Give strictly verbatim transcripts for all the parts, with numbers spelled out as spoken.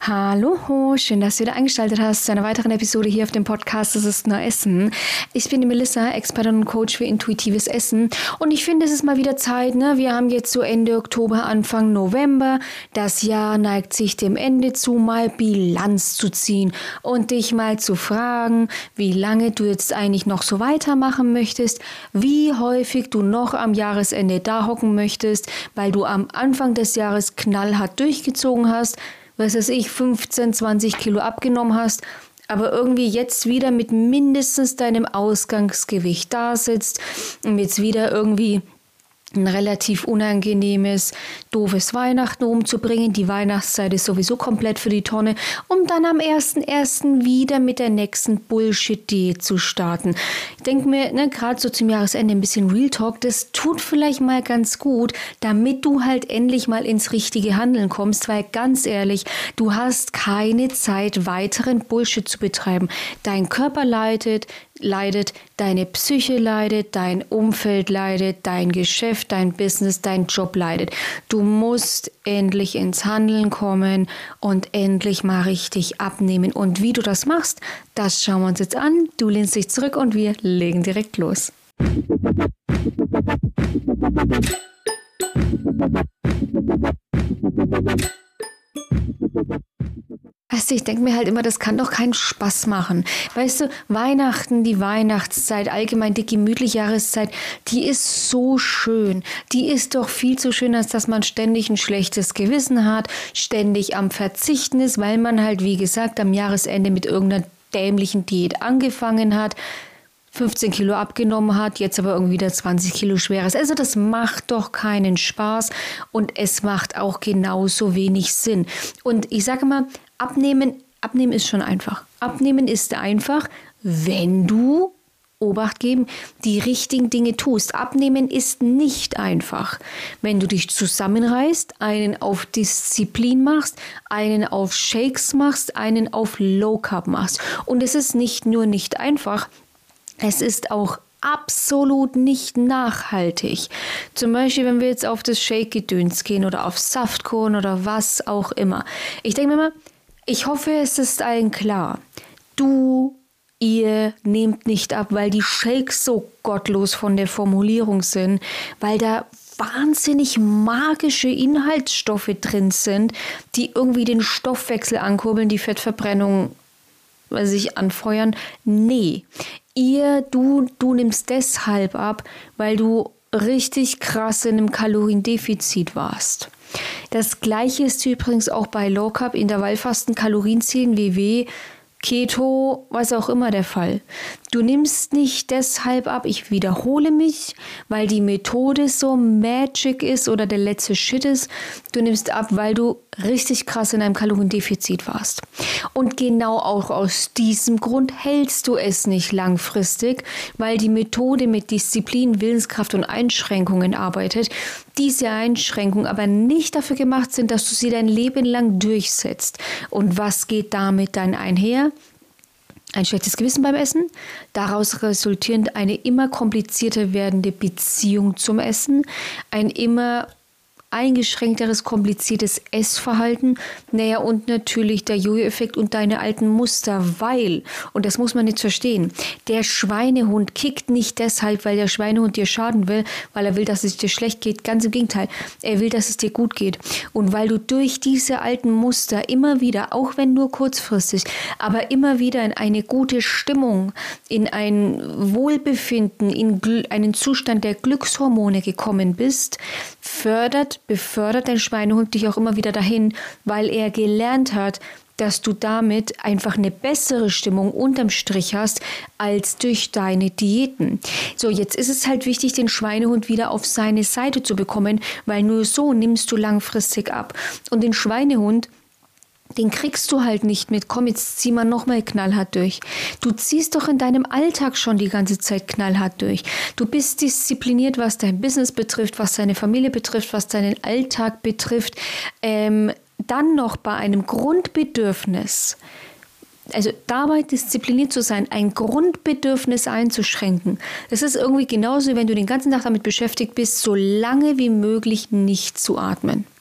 Hallo, schön, dass du wieder eingeschaltet hast zu einer weiteren Episode hier auf dem Podcast Das ist nur Essen. Ich bin die Melissa, Expertin und Coach für intuitives Essen und ich finde, es ist mal wieder Zeit, ne? Wir haben jetzt so Ende Oktober, Anfang November. Das Jahr neigt sich dem Ende zu, mal Bilanz zu ziehen und dich mal zu fragen, wie lange du jetzt eigentlich noch so weitermachen möchtest, wie häufig du noch am Jahresende da hocken möchtest, weil du am Anfang des Jahres knallhart durchgezogen hast, was weiß ich, fünfzehn, zwanzig Kilo abgenommen hast, aber irgendwie jetzt wieder mit mindestens deinem Ausgangsgewicht da sitzt und jetzt wieder irgendwie ein relativ unangenehmes, doofes Weihnachten umzubringen. Die Weihnachtszeit ist sowieso komplett für die Tonne, um dann am ersten ersten wieder mit der nächsten Bullshit-Diät zu starten. Ich denke mir, ne, gerade so zum Jahresende ein bisschen Real Talk, das tut vielleicht mal ganz gut, damit du halt endlich mal ins richtige Handeln kommst, weil ganz ehrlich, du hast keine Zeit, weiteren Bullshit zu betreiben. Dein Körper leidet, leidet, deine Psyche leidet, dein Umfeld leidet, dein Geschäft, dein Business, dein Job leidet. Du musst endlich ins Handeln kommen und endlich mal richtig abnehmen. Und wie du das machst, das schauen wir uns jetzt an. Du lehnst dich zurück und wir legen direkt los. Also ich denke mir halt immer, das kann doch keinen Spaß machen. Weißt du, Weihnachten, die Weihnachtszeit, allgemein die gemütliche Jahreszeit, die ist so schön. Die ist doch viel zu schön, als dass man ständig ein schlechtes Gewissen hat, ständig am Verzichten ist, weil man halt, wie gesagt, am Jahresende mit irgendeiner dämlichen Diät angefangen hat, fünfzehn Kilo abgenommen hat, jetzt aber irgendwie wieder zwanzig Kilo schwerer ist. Also das macht doch keinen Spaß und es macht auch genauso wenig Sinn. Und ich sage mal, Abnehmen, abnehmen ist schon einfach. Abnehmen ist einfach, wenn du, Obacht geben, die richtigen Dinge tust. Abnehmen ist nicht einfach. Wenn du dich zusammenreißt, einen auf Disziplin machst, einen auf Shakes machst, einen auf Low Carb machst. Und es ist nicht nur nicht einfach, es ist auch absolut nicht nachhaltig. Zum Beispiel, wenn wir jetzt auf das Shake-Gedöns gehen oder auf Saftkorn oder was auch immer. Ich denke mir mal, ich hoffe, es ist allen klar. Du, ihr nehmt nicht ab, weil die Shakes so gottlos von der Formulierung sind, weil da wahnsinnig magische Inhaltsstoffe drin sind, die irgendwie den Stoffwechsel ankurbeln, die Fettverbrennung sich anfeuern. Nee, ihr, du, du nimmst deshalb ab, weil du richtig krass in einem Kaloriendefizit warst. Das Gleiche ist übrigens auch bei Low Carb, Intervallfasten, Kalorienzielen, W W, Keto, was auch immer der Fall. Du nimmst nicht deshalb ab, ich wiederhole mich, weil die Methode so Magic ist oder der letzte Shit ist. Du nimmst ab, weil du richtig krass in einem Kaloriendefizit warst. Und genau auch aus diesem Grund hältst du es nicht langfristig, weil die Methode mit Disziplin, Willenskraft und Einschränkungen arbeitet. Diese Einschränkungen aber nicht dafür gemacht sind, dass du sie dein Leben lang durchsetzt. Und was geht damit dann einher? Ein schlechtes Gewissen beim Essen, daraus resultierend eine immer komplizierter werdende Beziehung zum Essen, ein immer eingeschränkteres, kompliziertes Essverhalten, naja und natürlich der Jojo-Effekt und deine alten Muster, weil, und das muss man jetzt verstehen, der Schweinehund kickt nicht deshalb, weil der Schweinehund dir schaden will, weil er will, dass es dir schlecht geht, ganz im Gegenteil, er will, dass es dir gut geht und weil du durch diese alten Muster immer wieder, auch wenn nur kurzfristig, aber immer wieder in eine gute Stimmung, in ein Wohlbefinden, in einen Zustand der Glückshormone gekommen bist, fördert befördert dein Schweinehund dich auch immer wieder dahin, weil er gelernt hat, dass du damit einfach eine bessere Stimmung unterm Strich hast, als durch deine Diäten. So, jetzt ist es halt wichtig, den Schweinehund wieder auf seine Seite zu bekommen, weil nur so nimmst du langfristig ab. Und den Schweinehund, den kriegst du halt nicht mit, komm, jetzt zieh mal nochmal knallhart durch. Du ziehst doch in deinem Alltag schon die ganze Zeit knallhart durch. Du bist diszipliniert, was dein Business betrifft, was deine Familie betrifft, was deinen Alltag betrifft. Ähm, dann noch bei einem Grundbedürfnis, also dabei diszipliniert zu sein, ein Grundbedürfnis einzuschränken. Das ist irgendwie genauso, wie wenn du den ganzen Tag damit beschäftigt bist, so lange wie möglich nicht zu atmen.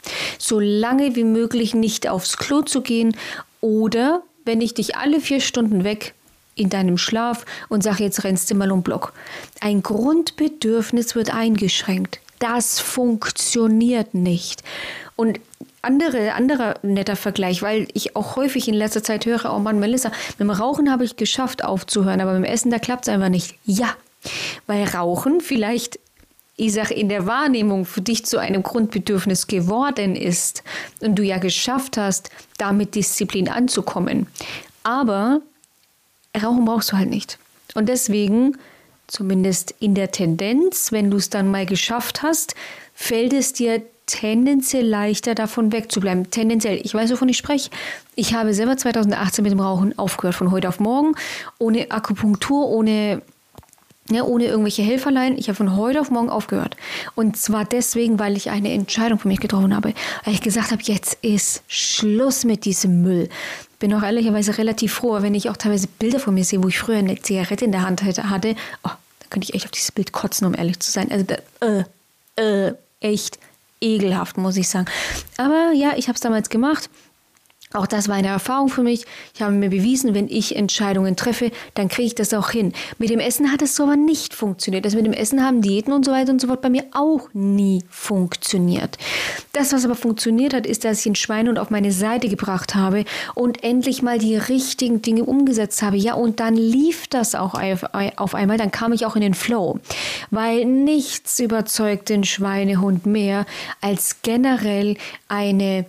So lange wie möglich nicht aufs Klo zu gehen oder wenn ich dich alle vier Stunden weg in deinem Schlaf und sage, jetzt rennst du mal um Block. Ein Grundbedürfnis wird eingeschränkt. Das funktioniert nicht. Und andere, anderer netter Vergleich, weil ich auch häufig in letzter Zeit höre, oh Mann, Melissa, mit dem Rauchen habe ich geschafft aufzuhören, aber beim Essen, da klappt es einfach nicht. Ja, weil Rauchen vielleicht, ich sage, in der Wahrnehmung für dich zu einem Grundbedürfnis geworden ist und du ja geschafft hast, damit Disziplin anzukommen. Aber Rauchen brauchst du halt nicht. Und deswegen, zumindest in der Tendenz, wenn du es dann mal geschafft hast, fällt es dir tendenziell leichter, davon wegzubleiben. Tendenziell. Ich weiß, wovon ich spreche. Ich habe selber zweitausendachtzehn mit dem Rauchen aufgehört, von heute auf morgen, ohne Akupunktur, ohne, ja, ohne irgendwelche Helferlein. Ich habe von heute auf morgen aufgehört. Und zwar deswegen, weil ich eine Entscheidung für mich getroffen habe. Weil ich gesagt habe, jetzt ist Schluss mit diesem Müll. Bin auch ehrlicherweise relativ froh, wenn ich auch teilweise Bilder von mir sehe, wo ich früher eine Zigarette in der Hand hatte. Oh, da könnte ich echt auf dieses Bild kotzen, um ehrlich zu sein. Also, da, äh, äh, echt ekelhaft, muss ich sagen. Aber ja, ich habe es damals gemacht. Auch das war eine Erfahrung für mich. Ich habe mir bewiesen, wenn ich Entscheidungen treffe, dann kriege ich das auch hin. Mit dem Essen hat es so aber nicht funktioniert. Also mit dem Essen haben Diäten und so weiter und so fort bei mir auch nie funktioniert. Das, was aber funktioniert hat, ist, dass ich ein Schweinehund auf meine Seite gebracht habe und endlich mal die richtigen Dinge umgesetzt habe. Ja, und dann lief das auch auf einmal. Dann kam ich auch in den Flow. Weil nichts überzeugt den Schweinehund mehr als generell eine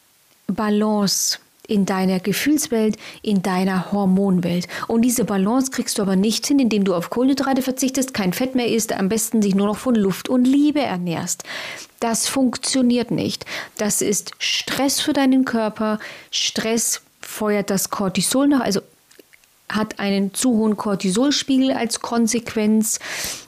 Balance in deiner Gefühlswelt, in deiner Hormonwelt. Und diese Balance kriegst du aber nicht hin, indem du auf Kohlenhydrate verzichtest, kein Fett mehr isst, am besten sich nur noch von Luft und Liebe ernährst. Das funktioniert nicht. Das ist Stress für deinen Körper. Stress feuert das Cortisol nach, also hat einen zu hohen Cortisolspiegel als Konsequenz.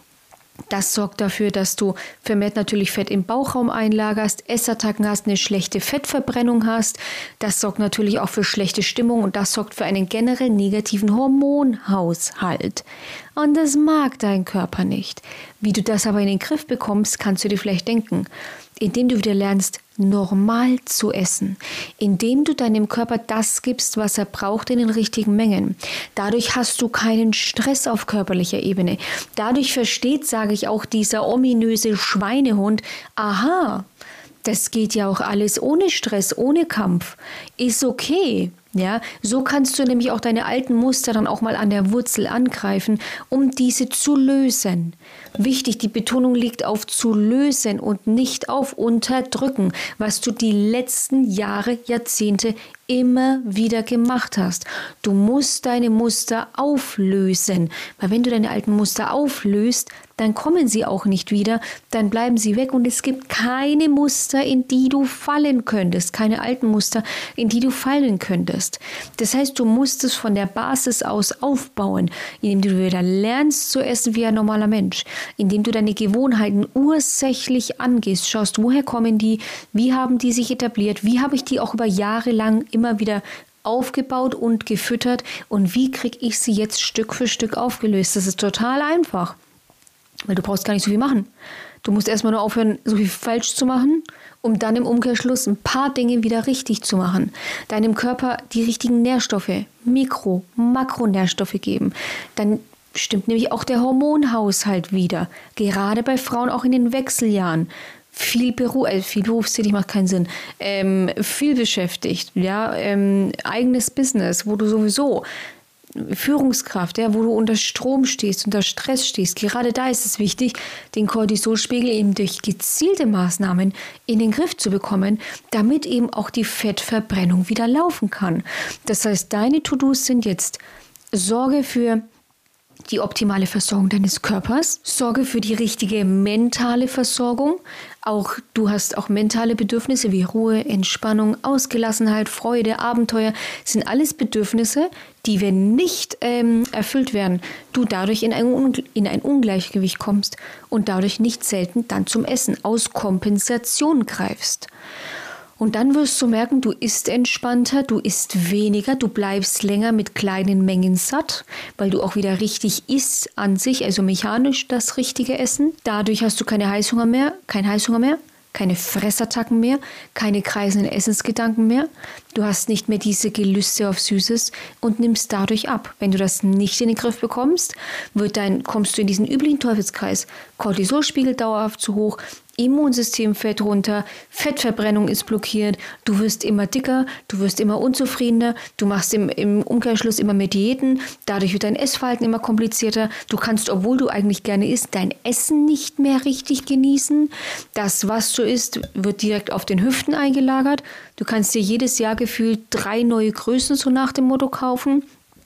Das sorgt dafür, dass du vermehrt natürlich Fett im Bauchraum einlagerst, Essattacken hast, eine schlechte Fettverbrennung hast. Das sorgt natürlich auch für schlechte Stimmung und das sorgt für einen generell negativen Hormonhaushalt. Und das mag dein Körper nicht. Wie du das aber in den Griff bekommst, kannst du dir vielleicht denken, indem du wieder lernst, normal zu essen, indem du deinem Körper das gibst, was er braucht in den richtigen Mengen. Dadurch hast du keinen Stress auf körperlicher Ebene. Dadurch versteht, sage ich auch, dieser ominöse Schweinehund, aha, das geht ja auch alles ohne Stress, ohne Kampf, ist okay. Ja, so kannst du nämlich auch deine alten Muster dann auch mal an der Wurzel angreifen, um diese zu lösen. Wichtig, die Betonung liegt auf zu lösen und nicht auf unterdrücken, was du die letzten Jahre, Jahrzehnte immer wieder gemacht hast. Du musst deine Muster auflösen, weil wenn du deine alten Muster auflöst, dann kommen sie auch nicht wieder, dann bleiben sie weg und es gibt keine Muster, in die du fallen könntest, keine alten Muster, in die du fallen könntest. Das heißt, du musst es von der Basis aus aufbauen, indem du wieder lernst zu essen wie ein normaler Mensch, indem du deine Gewohnheiten ursächlich angehst, schaust, woher kommen die, wie haben die sich etabliert, wie habe ich die auch über Jahre lang immer wieder aufgebaut und gefüttert und wie kriege ich sie jetzt Stück für Stück aufgelöst. Das ist total einfach. Weil du brauchst gar nicht so viel machen. Du musst erstmal nur aufhören, so viel falsch zu machen, um dann im Umkehrschluss ein paar Dinge wieder richtig zu machen. Deinem Körper die richtigen Nährstoffe, Mikro-, Makronährstoffe geben. Dann stimmt nämlich auch der Hormonhaushalt wieder. Gerade bei Frauen auch in den Wechseljahren. Viel Beruf, äh, viel berufstätig macht keinen Sinn. Ähm, viel beschäftigt, ja, ähm, eigenes Business, wo du sowieso Führungskraft, ja, wo du unter Strom stehst, unter Stress stehst. Gerade da ist es wichtig, den Cortisolspiegel eben durch gezielte Maßnahmen in den Griff zu bekommen, damit eben auch die Fettverbrennung wieder laufen kann. Das heißt, deine To-Dos sind jetzt: Sorge für die optimale Versorgung deines Körpers, sorge für die richtige mentale Versorgung. Auch du hast auch mentale Bedürfnisse wie Ruhe, Entspannung, Ausgelassenheit, Freude, Abenteuer. Das sind alles Bedürfnisse, die, wenn nicht ähm, erfüllt werden, du dadurch in ein, in ein Ungleichgewicht kommst und dadurch nicht selten dann zum Essen aus Kompensation greifst. Und dann wirst du merken, du isst entspannter, du isst weniger, du bleibst länger mit kleinen Mengen satt, weil du auch wieder richtig isst an sich, also mechanisch das richtige Essen. Dadurch hast du keine Heißhunger mehr, kein Heißhunger mehr, keine Fressattacken mehr, keine kreisenden Essensgedanken mehr. Du hast nicht mehr diese Gelüste auf Süßes und nimmst dadurch ab. Wenn du das nicht in den Griff bekommst, wird dein, kommst du in diesen üblichen Teufelskreis. Cortisolspiegel dauerhaft zu hoch, Immunsystem fällt runter, Fettverbrennung ist blockiert, du wirst immer dicker, du wirst immer unzufriedener, du machst im, im Umkehrschluss immer mehr Diäten, dadurch wird dein Essverhalten immer komplizierter, du kannst, obwohl du eigentlich gerne isst, dein Essen nicht mehr richtig genießen. Das, was du isst, wird direkt auf den Hüften eingelagert. Du kannst dir jedes Jahr gefühlt drei neue Größen so nach dem Motto kaufen.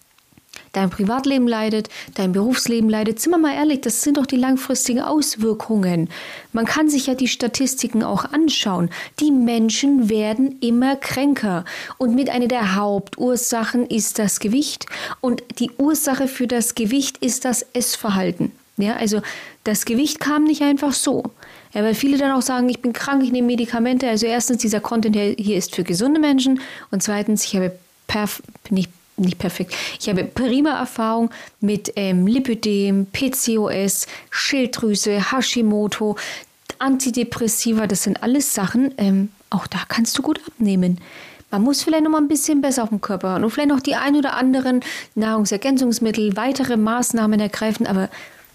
Dein Privatleben leidet, dein Berufsleben leidet. Sind wir mal ehrlich, das sind doch die langfristigen Auswirkungen. Man kann sich ja die Statistiken auch anschauen. Die Menschen werden immer kränker. Und mit einer der Hauptursachen ist das Gewicht. Und die Ursache für das Gewicht ist das Essverhalten. Ja, also das Gewicht kam nicht einfach so. Ja, weil viele dann auch sagen, ich bin krank, ich nehme Medikamente. Also erstens, dieser Content hier ist für gesunde Menschen. Und zweitens, ich habe perf- nicht Nicht perfekt. Ich habe prima Erfahrung mit ähm, Lipödem, P C O S, Schilddrüse, Hashimoto, Antidepressiva. Das sind alles Sachen, ähm, auch da kannst du gut abnehmen. Man muss vielleicht noch mal ein bisschen besser auf den Körper hören und vielleicht noch die ein oder anderen Nahrungsergänzungsmittel, weitere Maßnahmen ergreifen, aber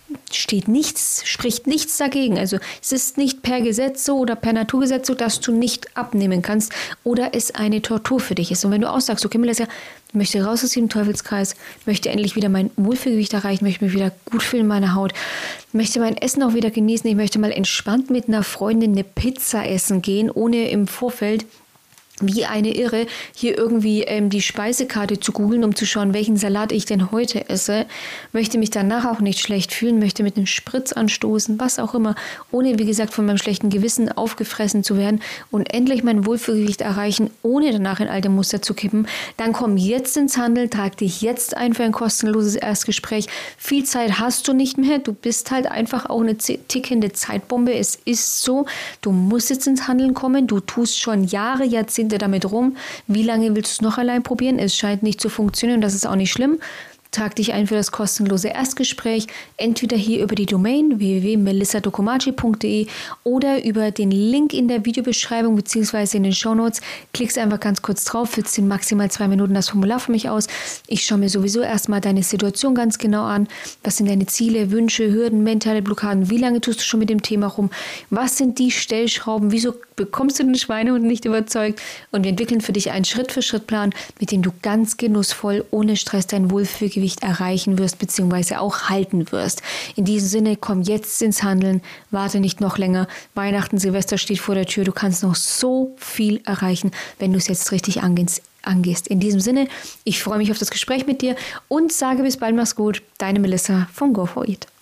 steht nichts, spricht nichts dagegen. Also es ist nicht per Gesetz so oder per Naturgesetz so, dass du nicht abnehmen kannst oder es eine Tortur für dich ist. Und wenn du auch sagst, okay, Melissa, ich möchte raus aus dem Teufelskreis, möchte endlich wieder mein Wohlfühlgewicht erreichen, möchte mich wieder gut fühlen in meiner Haut, möchte mein Essen auch wieder genießen, ich möchte mal entspannt mit einer Freundin eine Pizza essen gehen, ohne im Vorfeld wie eine Irre, hier irgendwie ähm, die Speisekarte zu googeln, um zu schauen, welchen Salat ich denn heute esse. Möchte mich danach auch nicht schlecht fühlen, möchte mit einem Spritz anstoßen, was auch immer, ohne, wie gesagt, von meinem schlechten Gewissen aufgefressen zu werden und endlich mein Wohlfühlgewicht erreichen, ohne danach in alte Muster zu kippen. Dann komm jetzt ins Handeln, trag dich jetzt ein für ein kostenloses Erstgespräch. Viel Zeit hast du nicht mehr, du bist halt einfach auch eine tickende Zeitbombe. Es ist so, du musst jetzt ins Handeln kommen, du tust schon Jahre, Jahrzehnte damit rum. Wie lange willst du es noch allein probieren? Es scheint nicht zu funktionieren, das ist auch nicht schlimm. Trag dich ein für das kostenlose Erstgespräch, entweder hier über die Domain w w w punkt melissa docomaci punkt d e oder über den Link in der Videobeschreibung bzw. in den Shownotes. Klickst einfach ganz kurz drauf, füllst in maximal zwei Minuten das Formular für mich aus. Ich schaue mir sowieso erstmal deine Situation ganz genau an. Was sind deine Ziele, Wünsche, Hürden, mentale Blockaden? Wie lange tust du schon mit dem Thema rum? Was sind die Stellschrauben? Wieso bekommst du den Schweinehund nicht überzeugt? Und wir entwickeln für dich einen Schritt-für-Schritt-Plan, mit dem du ganz genussvoll, ohne Stress dein Wohlfühlgewicht erreichen wirst, beziehungsweise auch halten wirst. In diesem Sinne, komm jetzt ins Handeln, warte nicht noch länger. Weihnachten, Silvester steht vor der Tür, du kannst noch so viel erreichen, wenn du es jetzt richtig angehst. angehst. In diesem Sinne, ich freue mich auf das Gespräch mit dir und sage bis bald, mach's gut. Deine Melissa von Go For It.